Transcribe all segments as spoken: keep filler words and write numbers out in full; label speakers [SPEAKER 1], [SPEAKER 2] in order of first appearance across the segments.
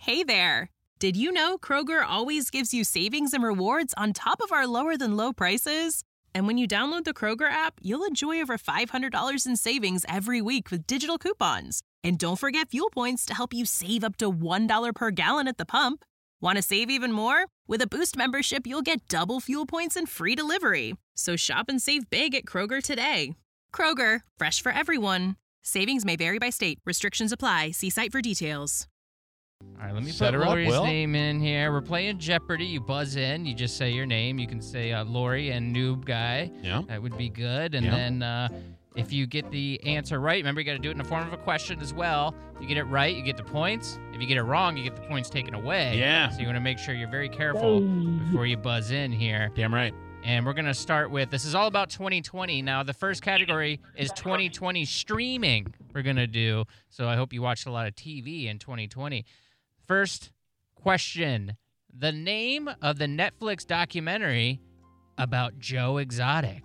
[SPEAKER 1] Hey there! Did you know Kroger always gives you savings and rewards on top of our lower-than-low prices? And when you download the Kroger app, you'll enjoy over five hundred dollars in savings every week with digital coupons. And don't forget fuel points to help you save up to one dollar per gallon at the pump. Want to save even more? With a Boost membership, you'll get double fuel points and free delivery. So shop and save big at Kroger today. Kroger, fresh for everyone. Savings may vary by state. Restrictions apply. See site for details.
[SPEAKER 2] All right, let me
[SPEAKER 3] Set
[SPEAKER 2] put
[SPEAKER 3] her up,
[SPEAKER 2] Lori's
[SPEAKER 3] Will.
[SPEAKER 2] name in here. We're playing Jeopardy. You buzz in. You just say your name. You can say uh, Lori and Noob Guy.
[SPEAKER 3] Yeah.
[SPEAKER 2] That would be good. And
[SPEAKER 3] Yeah.
[SPEAKER 2] then uh, if you get the answer right, remember you got to do it in the form of a question as well. If you get it right, you get the points. If you get it wrong, you get the points taken away.
[SPEAKER 3] Yeah.
[SPEAKER 2] So you want to make sure you're very careful before you buzz in here.
[SPEAKER 3] Damn right.
[SPEAKER 2] And we're going to start with, this is all about twenty twenty. Now, the first category is twenty twenty streaming we're going to do. So I hope you watched a lot of T V in twenty twenty. First question. The name of the Netflix documentary about Joe Exotic.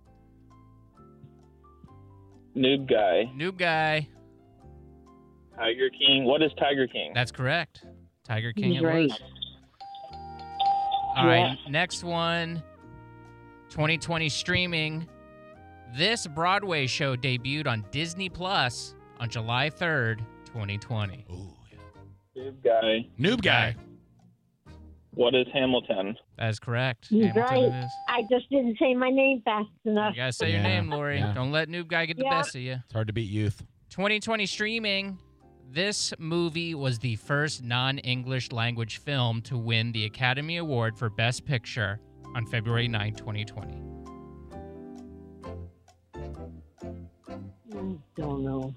[SPEAKER 4] Noob Guy.
[SPEAKER 2] Noob Guy.
[SPEAKER 4] Tiger King. What is Tiger King?
[SPEAKER 2] That's correct. Tiger King it
[SPEAKER 5] Great.
[SPEAKER 2] was. All right, next one. twenty twenty streaming. This Broadway show debuted on Disney Plus on July third, twenty twenty.
[SPEAKER 3] Ooh.
[SPEAKER 4] Noob Guy.
[SPEAKER 3] Noob guy.
[SPEAKER 4] What is Hamilton?
[SPEAKER 2] That is correct.
[SPEAKER 5] He's
[SPEAKER 2] Hamilton
[SPEAKER 5] right.
[SPEAKER 2] it is.
[SPEAKER 5] I just didn't say my name fast enough.
[SPEAKER 2] You gotta say your
[SPEAKER 3] Yeah,
[SPEAKER 2] name, Lori.
[SPEAKER 3] yeah.
[SPEAKER 2] Don't let Noob Guy get the
[SPEAKER 5] Yeah.
[SPEAKER 2] best of you.
[SPEAKER 3] It's hard to beat youth.
[SPEAKER 2] twenty twenty streaming. This movie was the first non-English language film to win the Academy Award for Best Picture on February ninth, twenty twenty.
[SPEAKER 5] I don't know.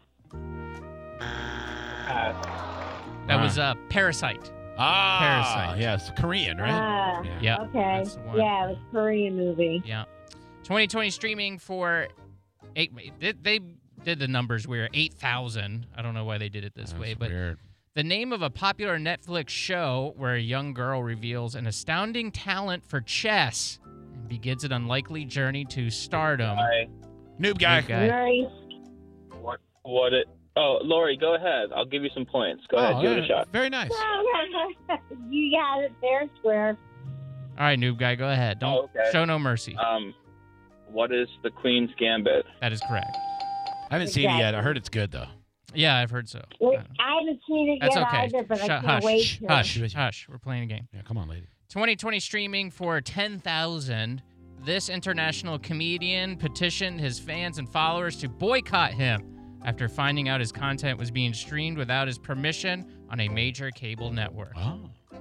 [SPEAKER 4] Pass.
[SPEAKER 2] That
[SPEAKER 3] Ah.
[SPEAKER 2] was uh, Parasite.
[SPEAKER 3] Ah,
[SPEAKER 2] Parasite.
[SPEAKER 3] yes, Korean, right?
[SPEAKER 5] Ah,
[SPEAKER 3] Yeah.
[SPEAKER 2] Yeah.
[SPEAKER 5] okay.
[SPEAKER 2] that's the one.
[SPEAKER 5] Yeah, it was a Korean movie.
[SPEAKER 2] Yeah. twenty twenty streaming for eight. They, they did the numbers weird. eight thousand. I don't know why they did it this
[SPEAKER 3] That's
[SPEAKER 2] way, but
[SPEAKER 3] weird.
[SPEAKER 2] the name of a popular Netflix show where a young girl reveals an astounding talent for chess and begins an unlikely journey to stardom.
[SPEAKER 4] Guy.
[SPEAKER 3] Noob guy.
[SPEAKER 2] Noob guy.
[SPEAKER 5] Nice.
[SPEAKER 4] What? What it? Oh, Lori, go ahead. I'll give you some points. Go ahead.
[SPEAKER 3] Oh,
[SPEAKER 4] Give it a
[SPEAKER 3] yeah,
[SPEAKER 4] shot.
[SPEAKER 3] Very nice.
[SPEAKER 5] You got it there, square.
[SPEAKER 2] All right, Noob Guy, go ahead. Don't
[SPEAKER 4] Oh, okay.
[SPEAKER 2] show no mercy.
[SPEAKER 4] Um, what is the Queen's Gambit?
[SPEAKER 2] That is correct.
[SPEAKER 3] I haven't seen it yet. I heard it's good though.
[SPEAKER 2] Yeah, I've heard so.
[SPEAKER 5] Wait, I haven't seen it
[SPEAKER 2] That's
[SPEAKER 5] yet
[SPEAKER 2] okay.
[SPEAKER 5] either, but
[SPEAKER 2] Shut-
[SPEAKER 5] I can't
[SPEAKER 2] hush,
[SPEAKER 5] wait
[SPEAKER 2] shh,
[SPEAKER 5] to.
[SPEAKER 2] hush,
[SPEAKER 3] Hush.
[SPEAKER 2] hush. We're playing a game.
[SPEAKER 3] Yeah, come on, lady.
[SPEAKER 2] twenty twenty streaming for ten thousand. This international comedian petitioned his fans and followers to boycott him after finding out his content was being streamed without his permission on a major cable network.
[SPEAKER 3] Oh.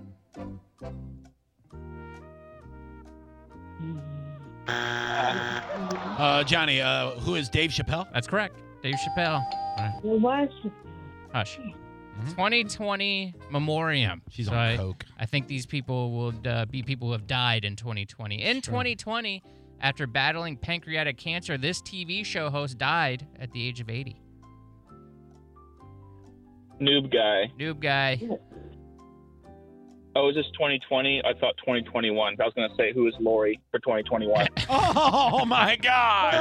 [SPEAKER 3] Uh, Johnny, uh, who is Dave Chappelle?
[SPEAKER 2] That's correct. Dave Chappelle.
[SPEAKER 5] It was.
[SPEAKER 2] Hush.
[SPEAKER 3] Mhm.
[SPEAKER 2] twenty twenty memoriam.
[SPEAKER 3] She's
[SPEAKER 2] So
[SPEAKER 3] on
[SPEAKER 2] I,
[SPEAKER 3] coke.
[SPEAKER 2] I think these people would uh, be people who have died in twenty twenty. In
[SPEAKER 3] Sure.
[SPEAKER 2] twenty twenty, after battling pancreatic cancer, this T V show host died at the age of eighty.
[SPEAKER 4] Noob Guy.
[SPEAKER 2] Noob Guy.
[SPEAKER 4] Oh, is this twenty twenty? I thought twenty twenty-one. I was going to say, who is Lori for twenty twenty-one?
[SPEAKER 3] Oh my God!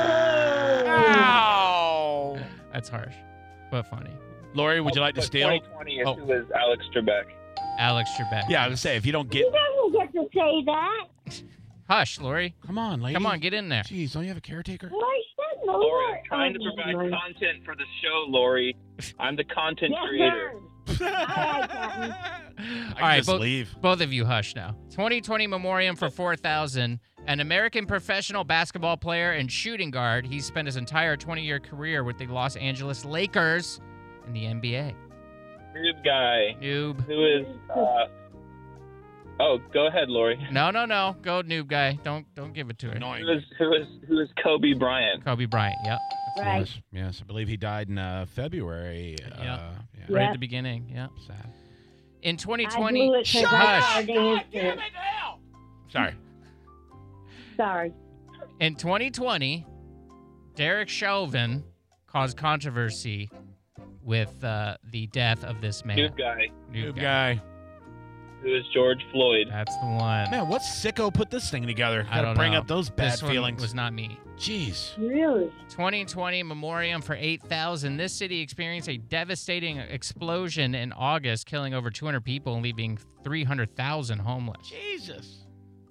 [SPEAKER 3] Ow!
[SPEAKER 2] That's harsh, but funny.
[SPEAKER 3] Lori, would you like to
[SPEAKER 4] But
[SPEAKER 3] steal?
[SPEAKER 4] twenty twenty is
[SPEAKER 3] Oh.
[SPEAKER 4] who is Alex Trebek.
[SPEAKER 2] Alex Trebek.
[SPEAKER 3] Yeah, I was gonna say if you don't get,
[SPEAKER 5] He doesn't get to say that.
[SPEAKER 2] Hush, Lori.
[SPEAKER 3] come on, lady.
[SPEAKER 2] Come on, get in there.
[SPEAKER 3] Jeez, don't you have a caretaker?
[SPEAKER 5] Well, I said no.
[SPEAKER 4] Lori, I'm trying to
[SPEAKER 5] Oh,
[SPEAKER 4] provide
[SPEAKER 5] my-
[SPEAKER 4] content for the show, Lori. I'm the content
[SPEAKER 5] Yes,
[SPEAKER 4] creator.
[SPEAKER 5] sir. All right, Captain.
[SPEAKER 3] I
[SPEAKER 2] All right,
[SPEAKER 3] just
[SPEAKER 2] both,
[SPEAKER 3] leave.
[SPEAKER 2] both of you hush now. twenty twenty memoriam for four thousand. An American professional basketball player and shooting guard. He spent his entire twenty-year career with the Los Angeles Lakers in the N B A.
[SPEAKER 4] Noob Guy.
[SPEAKER 2] Noob.
[SPEAKER 4] Who is, uh... Oh, go ahead, Lori.
[SPEAKER 2] No, no, no. Go, noob guy. Don't don't give it to her.
[SPEAKER 3] Annoying.
[SPEAKER 4] Who is, who is, who is Kobe Bryant?
[SPEAKER 2] Kobe Bryant. Yep.
[SPEAKER 5] Right.
[SPEAKER 3] Yes, yes, I believe he died in uh, February. Uh,
[SPEAKER 2] Yeah.
[SPEAKER 3] yeah.
[SPEAKER 2] Right
[SPEAKER 5] Yeah.
[SPEAKER 2] at the beginning. Yep.
[SPEAKER 3] Sad.
[SPEAKER 2] In twenty
[SPEAKER 5] I
[SPEAKER 2] twenty.
[SPEAKER 5] blew it 'cause I
[SPEAKER 2] Hush.
[SPEAKER 5] already answered.
[SPEAKER 3] Sorry.
[SPEAKER 5] Sorry.
[SPEAKER 2] In twenty twenty, Derek Chauvin caused controversy with uh, the death of this man.
[SPEAKER 4] Noob Guy.
[SPEAKER 2] Noob
[SPEAKER 3] Noob
[SPEAKER 2] guy.
[SPEAKER 3] guy.
[SPEAKER 4] Who is George Floyd?
[SPEAKER 2] That's the one.
[SPEAKER 3] Man, what sicko put this thing together?
[SPEAKER 2] I
[SPEAKER 3] Gotta
[SPEAKER 2] don't
[SPEAKER 3] bring
[SPEAKER 2] know.
[SPEAKER 3] up those bad
[SPEAKER 2] this one
[SPEAKER 3] feelings.
[SPEAKER 2] was not me.
[SPEAKER 3] Jeez.
[SPEAKER 5] Really?
[SPEAKER 2] twenty twenty memoriam for eight thousand. This city experienced a devastating explosion in August, killing over two hundred people and leaving three hundred thousand homeless.
[SPEAKER 3] Jesus.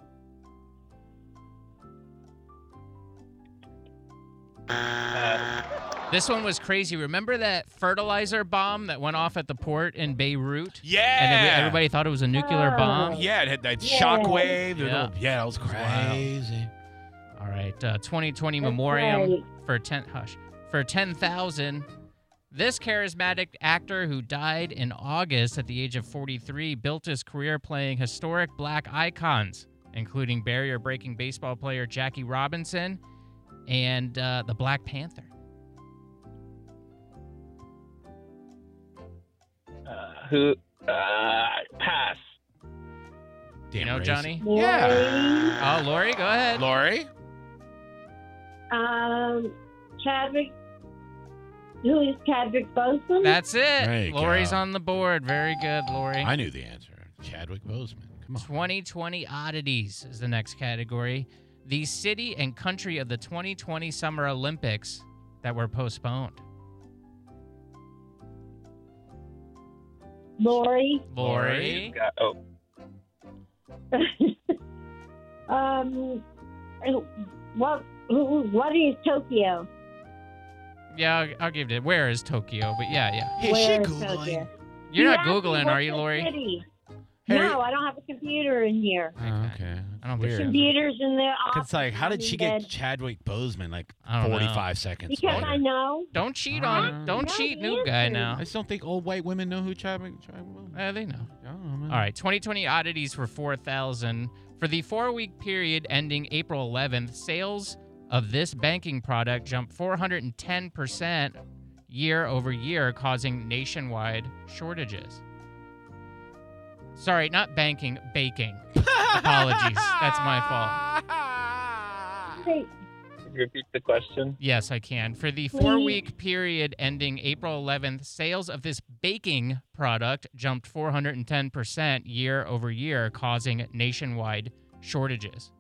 [SPEAKER 4] Uh,
[SPEAKER 2] This one was crazy. Remember that fertilizer bomb that went off at the port in Beirut?
[SPEAKER 3] Yeah.
[SPEAKER 2] And then we- everybody thought it was a nuclear
[SPEAKER 5] Oh.
[SPEAKER 2] bomb?
[SPEAKER 3] Yeah, it had that
[SPEAKER 5] Yeah.
[SPEAKER 3] shockwave. the
[SPEAKER 2] Yeah.
[SPEAKER 3] little- Yeah, that was
[SPEAKER 2] was wild.
[SPEAKER 3] crazy.
[SPEAKER 2] All right, uh, twenty twenty
[SPEAKER 5] That's
[SPEAKER 2] memoriam
[SPEAKER 5] right.
[SPEAKER 2] for ten hush for ten thousand. This charismatic actor who died in August at the age of forty-three built his career playing historic black icons, including barrier-breaking baseball player Jackie Robinson and uh, the Black Panther.
[SPEAKER 4] uh, who? Uh, pass.
[SPEAKER 3] Damn
[SPEAKER 2] you know,
[SPEAKER 3] race.
[SPEAKER 2] Johnny?
[SPEAKER 3] Yeah.
[SPEAKER 2] Oh, Lori, go ahead.
[SPEAKER 3] Lori?
[SPEAKER 5] Um, Chadwick. Who is Chadwick Boseman?
[SPEAKER 2] That's
[SPEAKER 3] There
[SPEAKER 2] it.
[SPEAKER 3] you
[SPEAKER 2] Lori's
[SPEAKER 3] go.
[SPEAKER 2] on the board. Very good, Lori.
[SPEAKER 3] I knew the answer. Chadwick Boseman. Come on.
[SPEAKER 2] twenty twenty oddities is the next category. The city and country of the twenty twenty Summer Olympics that were postponed.
[SPEAKER 5] Lori.
[SPEAKER 2] Lori.
[SPEAKER 4] Got, oh,
[SPEAKER 5] um, what? Who, what is Tokyo?
[SPEAKER 2] Yeah, I'll, I'll give it. Where is Tokyo? But yeah, yeah.
[SPEAKER 3] Hey,
[SPEAKER 5] Where
[SPEAKER 3] she
[SPEAKER 5] is
[SPEAKER 3] Googling.
[SPEAKER 5] Tokyo?
[SPEAKER 2] You're
[SPEAKER 5] You
[SPEAKER 2] not
[SPEAKER 5] asked me
[SPEAKER 2] Googling,
[SPEAKER 5] what's
[SPEAKER 2] are you,
[SPEAKER 5] the
[SPEAKER 2] Lori?
[SPEAKER 5] city.
[SPEAKER 3] Hey,
[SPEAKER 5] No, I don't have a computer in here.
[SPEAKER 3] Oh, okay.
[SPEAKER 2] I don't think
[SPEAKER 3] Weird.
[SPEAKER 2] so.
[SPEAKER 5] Computers in the office.
[SPEAKER 3] It's like, how did she
[SPEAKER 5] in
[SPEAKER 3] get
[SPEAKER 5] bed.
[SPEAKER 3] Chadwick Boseman like
[SPEAKER 2] I don't know.
[SPEAKER 3] forty-five seconds
[SPEAKER 5] Because
[SPEAKER 3] later?
[SPEAKER 5] I know.
[SPEAKER 2] Don't cheat
[SPEAKER 3] Uh,
[SPEAKER 2] on. Don't
[SPEAKER 5] no,
[SPEAKER 2] cheat,
[SPEAKER 5] the
[SPEAKER 2] noob guy.
[SPEAKER 5] answer.
[SPEAKER 2] Now.
[SPEAKER 3] I just don't think old white women know who Chadwick, Chadwick Boseman is.
[SPEAKER 2] Uh, they know.
[SPEAKER 3] I don't know, man.
[SPEAKER 2] All right, twenty twenty oddities for four thousand. For the four-week period ending April eleventh, sales of this banking product jumped four hundred ten percent year over year, causing nationwide shortages. Sorry, not banking, baking. Apologies. That's my fault.
[SPEAKER 5] Hey,
[SPEAKER 4] repeat the question.
[SPEAKER 2] Yes, I can. For the
[SPEAKER 5] Please.
[SPEAKER 2] four-week period ending April eleventh, sales of this baking product jumped four hundred ten percent year over year, causing nationwide shortages.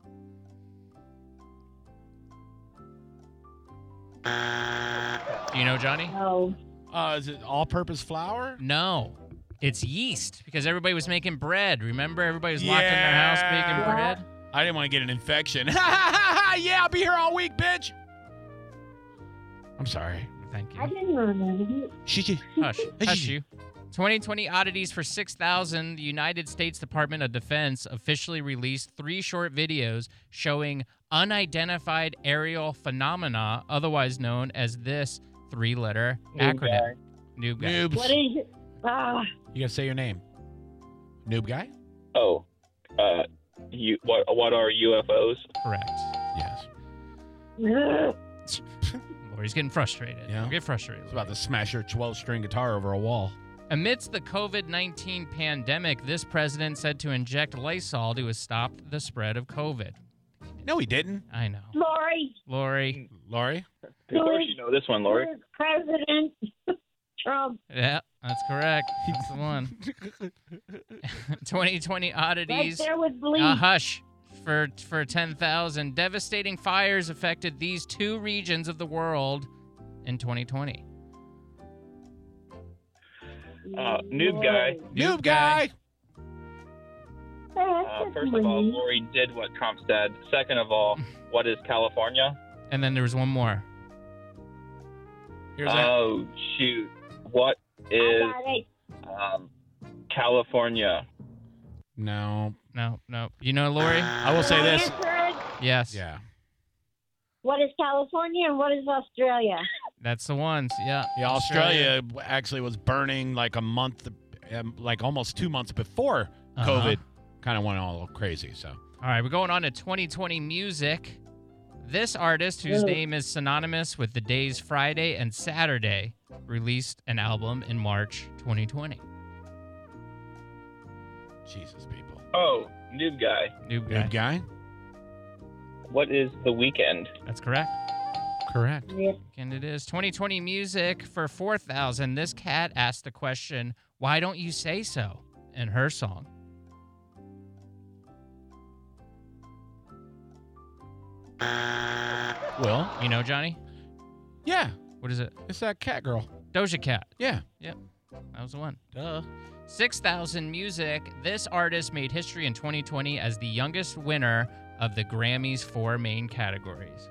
[SPEAKER 2] Do you know, Johnny?
[SPEAKER 5] no.
[SPEAKER 3] Uh, is it all-purpose flour?
[SPEAKER 2] No. It's yeast, because everybody was making bread. Remember? Everybody was locked in their house making
[SPEAKER 3] Yeah.
[SPEAKER 2] bread.
[SPEAKER 3] I didn't want to get an infection. Yeah, I'll be here all week, bitch. I'm sorry.
[SPEAKER 2] Thank
[SPEAKER 5] I
[SPEAKER 2] you.
[SPEAKER 5] didn't remember.
[SPEAKER 3] She,
[SPEAKER 2] Hush. Hush you. twenty twenty oddities for six thousand. The United States Department of Defense officially released three short videos showing unidentified aerial phenomena, otherwise known as this three-letter
[SPEAKER 4] Noob
[SPEAKER 2] acronym. Noob guy.
[SPEAKER 3] Noobs.
[SPEAKER 5] What is it? Ah,
[SPEAKER 3] You gotta say your name. Noob guy?
[SPEAKER 4] Oh, uh, you what? What are U F Os?
[SPEAKER 2] Correct.
[SPEAKER 3] Yes.
[SPEAKER 5] ugh.
[SPEAKER 2] Lori's getting frustrated.
[SPEAKER 3] Yeah.
[SPEAKER 2] Don't get frustrated.
[SPEAKER 3] It's about to smash her twelve-string guitar over a wall.
[SPEAKER 2] Amidst the COVID nineteen pandemic, this president said to inject Lysol to stop the spread of COVID.
[SPEAKER 3] No, he didn't.
[SPEAKER 2] I know.
[SPEAKER 5] Lori.
[SPEAKER 2] Lori.
[SPEAKER 3] Laurie?
[SPEAKER 4] Of course you know this one, Lori.
[SPEAKER 5] who is President Trump.
[SPEAKER 2] Yeah, that's correct. That's the one. twenty twenty
[SPEAKER 5] Right
[SPEAKER 2] oddities.
[SPEAKER 5] there with bleach.
[SPEAKER 2] Uh, hush. For for ten thousand. Devastating fires affected these two regions of the world in twenty twenty.
[SPEAKER 4] Uh, noob guy.
[SPEAKER 3] Noob guy!
[SPEAKER 4] Uh, first of all, Lori did what Trump said. Second of all, what is California?
[SPEAKER 2] And then there was one more.
[SPEAKER 3] Here's that.
[SPEAKER 4] Oh shoot! What is um, California?
[SPEAKER 3] No.
[SPEAKER 2] No, no. You know, Lori?
[SPEAKER 3] I will say this.
[SPEAKER 2] Yes.
[SPEAKER 3] Yeah.
[SPEAKER 5] What is California and what is Australia?
[SPEAKER 2] That's the ones. Yeah.
[SPEAKER 3] Yeah, Australia actually was burning like a month, um, like almost two months before
[SPEAKER 2] Uh-huh.
[SPEAKER 3] COVID kind of went all crazy. So
[SPEAKER 2] All right, we're going on to twenty twenty music. This artist, whose
[SPEAKER 5] Ooh.
[SPEAKER 2] name is synonymous with the days Friday and Saturday, released an album in March twenty twenty.
[SPEAKER 3] Jesus, people.
[SPEAKER 4] Oh, noob guy.
[SPEAKER 2] Noob guy.
[SPEAKER 3] Noob guy?
[SPEAKER 4] What is the weekend?
[SPEAKER 2] That's correct.
[SPEAKER 3] Correct.
[SPEAKER 5] Yeah.
[SPEAKER 2] And it is twenty twenty music for four thousand. This cat asked the question, "Why don't you say so?" in her song.
[SPEAKER 3] Will?
[SPEAKER 2] You know, Johnny?
[SPEAKER 3] Yeah.
[SPEAKER 2] What is it?
[SPEAKER 3] It's that cat girl.
[SPEAKER 2] Doja Cat.
[SPEAKER 3] Yeah.
[SPEAKER 2] Yep. That was the one. Duh. six thousand Music. This artist made history in twenty twenty as the youngest winner of the Grammys' four main categories.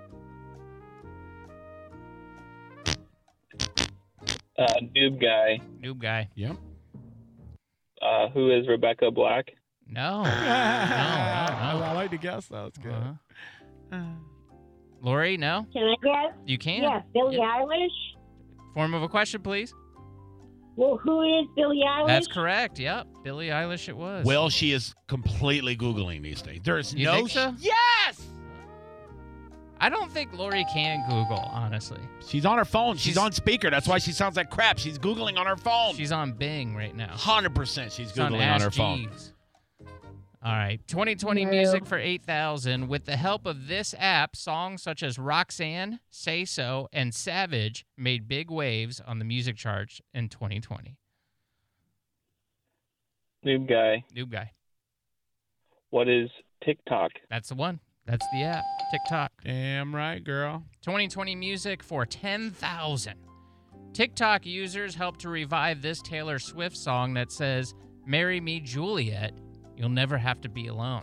[SPEAKER 4] Uh, noob guy.
[SPEAKER 2] Noob guy.
[SPEAKER 3] Yep.
[SPEAKER 4] Uh, who is Rebecca Black?
[SPEAKER 2] No. no, no, no.
[SPEAKER 3] I like to guess that. It's good.
[SPEAKER 2] Uh-huh. Lori, no?
[SPEAKER 5] Can I guess?
[SPEAKER 2] You can?
[SPEAKER 5] Yes, Billie
[SPEAKER 2] Yep.
[SPEAKER 5] Eilish.
[SPEAKER 2] Form of a question, please.
[SPEAKER 5] Well, who is Billie Eilish?
[SPEAKER 2] That's correct. Yep. Billie Eilish it was.
[SPEAKER 3] Will, she is completely Googling these days. There is
[SPEAKER 2] You
[SPEAKER 3] no...
[SPEAKER 2] think so?
[SPEAKER 3] Yes!
[SPEAKER 2] I don't think Lori can Google, honestly.
[SPEAKER 3] She's on her phone. She's,
[SPEAKER 2] She's-
[SPEAKER 3] on speaker. That's why she sounds like crap. She's Googling on her phone.
[SPEAKER 2] She's on Bing right now.
[SPEAKER 3] one hundred percent she's
[SPEAKER 2] It's on
[SPEAKER 3] Googling on,
[SPEAKER 2] Ask
[SPEAKER 3] her phone.
[SPEAKER 2] Jeeves. All right. twenty twenty
[SPEAKER 5] No.
[SPEAKER 2] music for eight thousand. With the help of this app, songs such as Roxanne, Say So, and Savage made big waves on the music charts in twenty twenty.
[SPEAKER 4] Noob guy.
[SPEAKER 2] Noob guy.
[SPEAKER 4] What is TikTok?
[SPEAKER 2] That's the one. That's the app. TikTok.
[SPEAKER 3] Damn right, girl.
[SPEAKER 2] twenty twenty music for ten thousand. TikTok users helped to revive this Taylor Swift song that says, "Marry me, Juliet. You'll never have to be alone."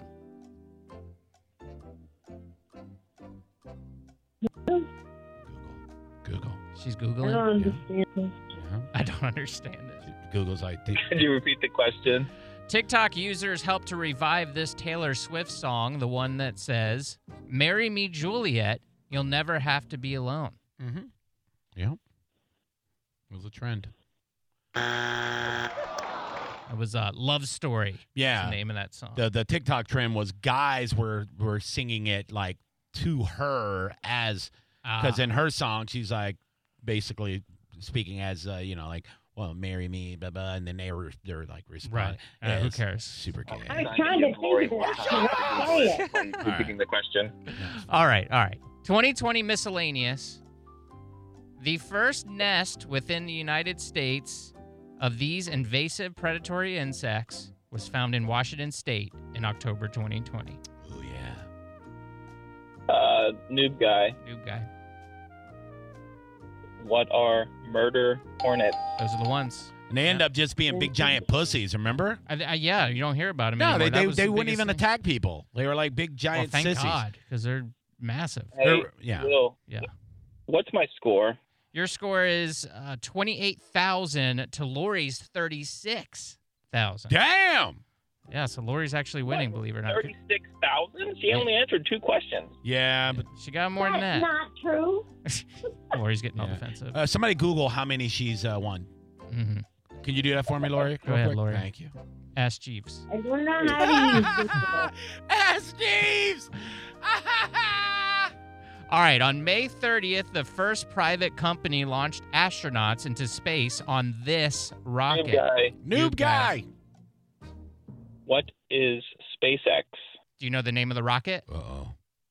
[SPEAKER 3] Google. Google.
[SPEAKER 2] She's
[SPEAKER 5] I
[SPEAKER 2] Googling.
[SPEAKER 5] don't understand this.
[SPEAKER 3] Yeah.
[SPEAKER 2] I don't understand it.
[SPEAKER 3] Google's like...
[SPEAKER 4] Could you repeat the question?
[SPEAKER 2] TikTok users helped to revive this Taylor Swift song, the one that says, "Marry me, Juliet. You'll never have to be alone."
[SPEAKER 3] Mm-hmm. Yep. It was a trend.
[SPEAKER 2] It was a Love Story.
[SPEAKER 3] Yeah.
[SPEAKER 2] Is the name of that song.
[SPEAKER 3] The the TikTok trend was guys were were singing it like to her as because
[SPEAKER 2] Ah.
[SPEAKER 3] in her song she's like basically speaking as uh, you know like well marry me blah blah and then they were they're like responding.
[SPEAKER 2] Right. Uh, who
[SPEAKER 3] as
[SPEAKER 2] cares?
[SPEAKER 3] Super gay.
[SPEAKER 5] I was trying to think of this. Say it.
[SPEAKER 4] When repeating the question.
[SPEAKER 2] All right, all right. twenty twenty miscellaneous. The first nest within the United States of these invasive predatory insects was found in Washington State in October twenty twenty.
[SPEAKER 3] Oh yeah.
[SPEAKER 4] Uh, noob guy.
[SPEAKER 2] Noob guy.
[SPEAKER 4] What are murder hornets?
[SPEAKER 2] Those are the ones.
[SPEAKER 3] And they end up just being big giant pussies. Remember?
[SPEAKER 2] I, I, yeah, you don't hear about them
[SPEAKER 3] No,
[SPEAKER 2] anymore.
[SPEAKER 3] they
[SPEAKER 2] That
[SPEAKER 3] they,
[SPEAKER 2] was
[SPEAKER 3] they
[SPEAKER 2] the
[SPEAKER 3] wouldn't
[SPEAKER 2] biggest
[SPEAKER 3] even
[SPEAKER 2] thing.
[SPEAKER 3] attack people. They were like big
[SPEAKER 2] Well,
[SPEAKER 3] giant
[SPEAKER 2] thank
[SPEAKER 3] sissies.
[SPEAKER 2] God, because they're massive.
[SPEAKER 4] Hey,
[SPEAKER 3] They're- yeah.
[SPEAKER 4] Will,
[SPEAKER 2] Yeah.
[SPEAKER 4] what's my score?
[SPEAKER 2] Your score is uh, twenty-eight thousand to Lori's thirty-six thousand.
[SPEAKER 3] Damn.
[SPEAKER 2] Yeah, so Lori's actually winning, believe it or not.
[SPEAKER 4] Thirty-six thousand. She only answered two questions.
[SPEAKER 3] Yeah, but
[SPEAKER 2] She got more than
[SPEAKER 5] That's
[SPEAKER 2] that.
[SPEAKER 5] not true.
[SPEAKER 2] Lori's getting all
[SPEAKER 3] Yeah.
[SPEAKER 2] defensive.
[SPEAKER 3] uh, somebody Google how many she's uh, won.
[SPEAKER 2] hmm
[SPEAKER 3] Can you do that for me, Lori?
[SPEAKER 2] Go
[SPEAKER 3] real
[SPEAKER 2] ahead,
[SPEAKER 3] quick?
[SPEAKER 2] Lori.
[SPEAKER 3] Thank you.
[SPEAKER 2] Ask Jeeves.
[SPEAKER 5] I don't know how to use this.
[SPEAKER 3] Ask Jeeves.
[SPEAKER 2] All right, on May thirtieth, the first private company launched astronauts into space on this rocket.
[SPEAKER 4] Noob guy.
[SPEAKER 3] Noob guy.
[SPEAKER 4] What is SpaceX?
[SPEAKER 2] Do you know the name of the rocket?
[SPEAKER 3] Uh-oh.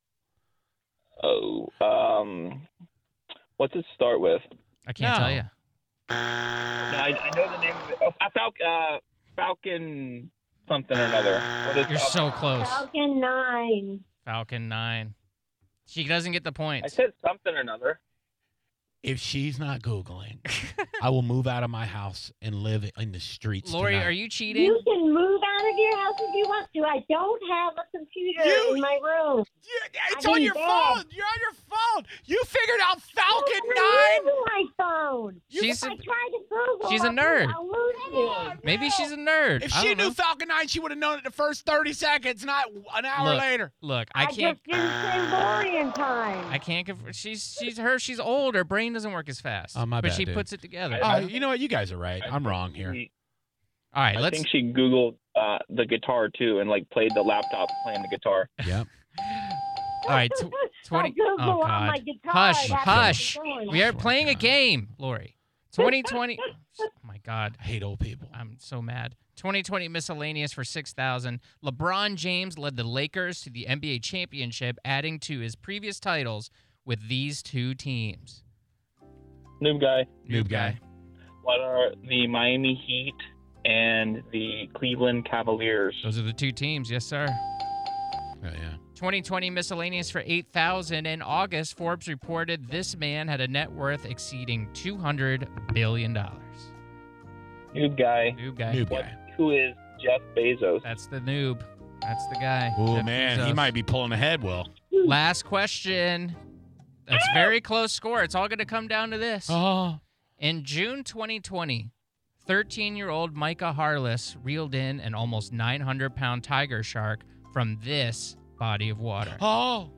[SPEAKER 4] Oh, um, what's it start with?
[SPEAKER 2] I can't
[SPEAKER 3] No.
[SPEAKER 2] tell you.
[SPEAKER 4] No, I, I know the name of it. Oh, Fal- uh, Falcon something or another. What is
[SPEAKER 2] You're
[SPEAKER 4] Fal-
[SPEAKER 2] so close.
[SPEAKER 5] Falcon nine.
[SPEAKER 2] Falcon nine. She doesn't get the
[SPEAKER 4] I
[SPEAKER 2] points.
[SPEAKER 4] said something or another.
[SPEAKER 3] If she's not Googling, I will move out of my house and live in the streets
[SPEAKER 2] Lori,
[SPEAKER 3] tonight.
[SPEAKER 2] are you cheating?
[SPEAKER 5] You can move out of your house if you want to. I don't have a computer
[SPEAKER 3] You-
[SPEAKER 5] in my room.
[SPEAKER 3] Yeah, it's
[SPEAKER 5] I'm
[SPEAKER 3] on
[SPEAKER 5] in
[SPEAKER 3] your
[SPEAKER 5] bed.
[SPEAKER 3] phone. You're on your phone. You figured out Falcon
[SPEAKER 5] I'm
[SPEAKER 3] nine?
[SPEAKER 5] using my phone.
[SPEAKER 2] She's
[SPEAKER 5] if
[SPEAKER 2] a-
[SPEAKER 5] I try to Google,
[SPEAKER 2] she's a
[SPEAKER 5] I'll-
[SPEAKER 2] nerd.
[SPEAKER 5] I'll lose you.
[SPEAKER 2] Maybe she's a nerd.
[SPEAKER 3] If
[SPEAKER 2] I
[SPEAKER 3] she
[SPEAKER 2] don't
[SPEAKER 3] knew
[SPEAKER 2] know.
[SPEAKER 3] Falcon nine, she would have known it the first thirty seconds, not an hour
[SPEAKER 2] Look,
[SPEAKER 3] later.
[SPEAKER 2] Look, I
[SPEAKER 5] I,
[SPEAKER 2] can't.
[SPEAKER 5] just didn't say Lori in time.
[SPEAKER 2] I can't. Conf- she's she's her. She's old. Her brain doesn't work as fast.
[SPEAKER 3] Oh, my
[SPEAKER 2] but
[SPEAKER 3] bad,
[SPEAKER 2] she
[SPEAKER 3] dude.
[SPEAKER 2] puts it together.
[SPEAKER 3] Oh, you know what? You guys are right.
[SPEAKER 4] I
[SPEAKER 3] I'm
[SPEAKER 4] think
[SPEAKER 3] wrong here.
[SPEAKER 4] she-
[SPEAKER 2] All right,
[SPEAKER 4] I
[SPEAKER 2] let's.
[SPEAKER 4] think she Googled uh, the guitar too and like played the laptop playing the guitar.
[SPEAKER 3] Yep.
[SPEAKER 2] All right, tw- twenty.
[SPEAKER 5] I Google
[SPEAKER 2] Oh
[SPEAKER 5] on my
[SPEAKER 2] God!
[SPEAKER 5] guitar.
[SPEAKER 2] Hush,
[SPEAKER 5] That's
[SPEAKER 2] hush.
[SPEAKER 5] what's going
[SPEAKER 2] We are
[SPEAKER 3] Swear
[SPEAKER 2] playing
[SPEAKER 3] to
[SPEAKER 2] a
[SPEAKER 3] God.
[SPEAKER 2] game, Lori. twenty twenty. Oh my God!
[SPEAKER 3] I hate old people.
[SPEAKER 2] I'm so mad. twenty twenty miscellaneous for six thousand. LeBron James led the Lakers to the N B A championship, adding to his previous titles with these two teams.
[SPEAKER 4] Noob guy.
[SPEAKER 3] Noob guy.
[SPEAKER 4] What are the Miami Heat and the Cleveland Cavaliers?
[SPEAKER 2] Those are the two teams. Yes, sir.
[SPEAKER 3] Oh, yeah.
[SPEAKER 2] twenty twenty miscellaneous for eight thousand dollars. In August, Forbes reported this man had a net worth exceeding two hundred billion dollars.
[SPEAKER 4] Noob guy.
[SPEAKER 2] Noob guy.
[SPEAKER 3] Noob
[SPEAKER 4] What,
[SPEAKER 3] guy.
[SPEAKER 4] who is Jeff Bezos?
[SPEAKER 2] That's the noob. That's the guy.
[SPEAKER 3] Oh,
[SPEAKER 2] Jeff
[SPEAKER 3] man. He
[SPEAKER 2] Bezos.
[SPEAKER 3] might be pulling ahead, Will.
[SPEAKER 2] Last question. That's very close score. It's all going to come down to this.
[SPEAKER 3] Oh.
[SPEAKER 2] In June twenty twenty, thirteen-year-old Micah Harless reeled in an almost nine hundred pound tiger shark from this body of water.
[SPEAKER 3] Oh.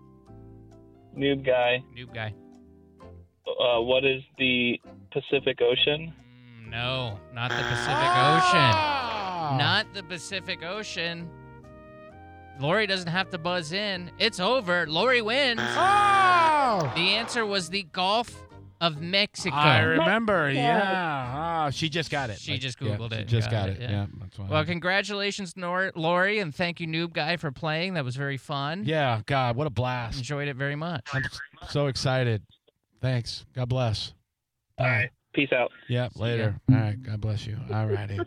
[SPEAKER 4] Noob guy.
[SPEAKER 2] Noob guy.
[SPEAKER 4] Uh, what is the Pacific Ocean?
[SPEAKER 2] Mm, no, not the Pacific Ocean.
[SPEAKER 3] Ah.
[SPEAKER 2] Not the Pacific Ocean. Lori doesn't have to buzz in. It's over. Lori wins.
[SPEAKER 3] Oh.
[SPEAKER 2] The answer was the Gulf of Mexico.
[SPEAKER 3] I remember.
[SPEAKER 5] Mexico.
[SPEAKER 3] Yeah. Oh, she just got it.
[SPEAKER 2] She
[SPEAKER 3] Like,
[SPEAKER 2] just
[SPEAKER 3] yeah,
[SPEAKER 2] Googled
[SPEAKER 3] she
[SPEAKER 2] it.
[SPEAKER 3] just
[SPEAKER 2] Got
[SPEAKER 3] got,
[SPEAKER 2] it,
[SPEAKER 3] it.
[SPEAKER 2] yeah.
[SPEAKER 3] Yeah. That's why.
[SPEAKER 2] Well, congratulations, Nor- Lori, and thank you, Noob Guy, for playing. That was very fun.
[SPEAKER 3] Yeah. God, what a blast.
[SPEAKER 2] Enjoyed it very much.
[SPEAKER 3] I'm so excited. Thanks. God bless.
[SPEAKER 4] All right. Peace out.
[SPEAKER 3] Yeah,
[SPEAKER 2] See
[SPEAKER 3] later. All right. God bless you. All righty.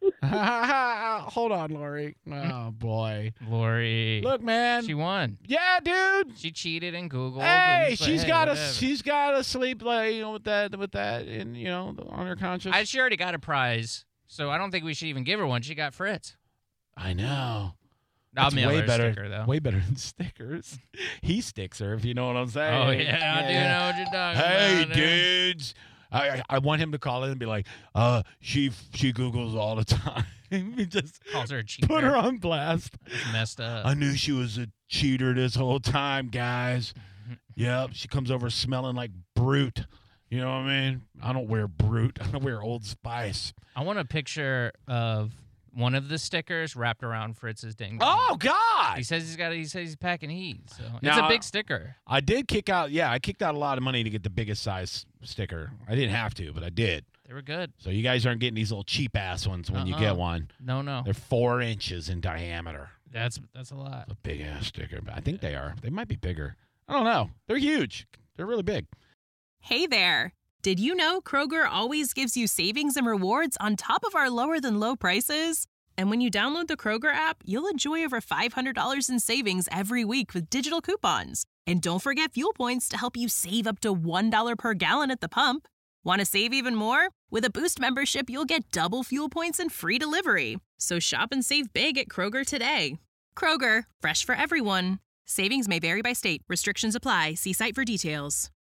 [SPEAKER 3] Hold on, Lori. Oh, boy.
[SPEAKER 2] Lori.
[SPEAKER 3] Look, man.
[SPEAKER 2] She won.
[SPEAKER 3] Yeah, dude.
[SPEAKER 2] She cheated and Googled.
[SPEAKER 3] Hey,
[SPEAKER 2] and, but
[SPEAKER 3] she's
[SPEAKER 2] hey,
[SPEAKER 3] got to
[SPEAKER 2] whatever.
[SPEAKER 3] she's got to sleep like you know with that with that and you know on her conscience.
[SPEAKER 2] I, she already got a prize, so I don't think we should even give her one. She got Fritz.
[SPEAKER 3] I know.
[SPEAKER 2] I'll
[SPEAKER 3] That's
[SPEAKER 2] mail
[SPEAKER 3] way
[SPEAKER 2] her a
[SPEAKER 3] better.
[SPEAKER 2] sticker, though.
[SPEAKER 3] Way better than stickers. He sticks her, if you know what I'm saying.
[SPEAKER 2] Oh, yeah, I do know what you're talking
[SPEAKER 3] Hey,
[SPEAKER 2] about. there.
[SPEAKER 3] dudes. I, I I want him to call in and be like, uh, she she Googles all the time. He just
[SPEAKER 2] Calls her a cheater.
[SPEAKER 3] put her on blast.
[SPEAKER 2] That's messed up.
[SPEAKER 3] I knew she was a cheater this whole time, guys. Yep, she comes over smelling like Brute. You know what I mean? I don't wear Brute. I wear Old Spice.
[SPEAKER 2] I want a picture of one of the stickers wrapped around Fritz's ding.
[SPEAKER 3] Oh God!
[SPEAKER 2] He says he's got. He says he's packing heat. So it's
[SPEAKER 3] Now,
[SPEAKER 2] a big sticker.
[SPEAKER 3] I did kick out. Yeah, I kicked out a lot of money to get the biggest size sticker. I didn't have to, but I did.
[SPEAKER 2] They were good.
[SPEAKER 3] So you guys aren't getting these little cheap ass ones when you
[SPEAKER 2] Uh-uh.
[SPEAKER 3] get one.
[SPEAKER 2] No, no,
[SPEAKER 3] They're four inches in diameter.
[SPEAKER 2] that's that's a lot.
[SPEAKER 3] A big ass sticker, but I think they are. They might be bigger. I don't know. They're huge. They're really big.
[SPEAKER 1] Hey there! Did you know Kroger always gives you savings and rewards on top of our lower than low prices? And when you download the Kroger app, you'll enjoy over five hundred dollars in savings every week with digital coupons. And don't forget fuel points to help you save up to one dollar per gallon at the pump. Want to save even more? With a Boost membership, you'll get double fuel points and free delivery. So shop and save big at Kroger today. Kroger, fresh for everyone. Savings may vary by state. Restrictions apply. See site for details.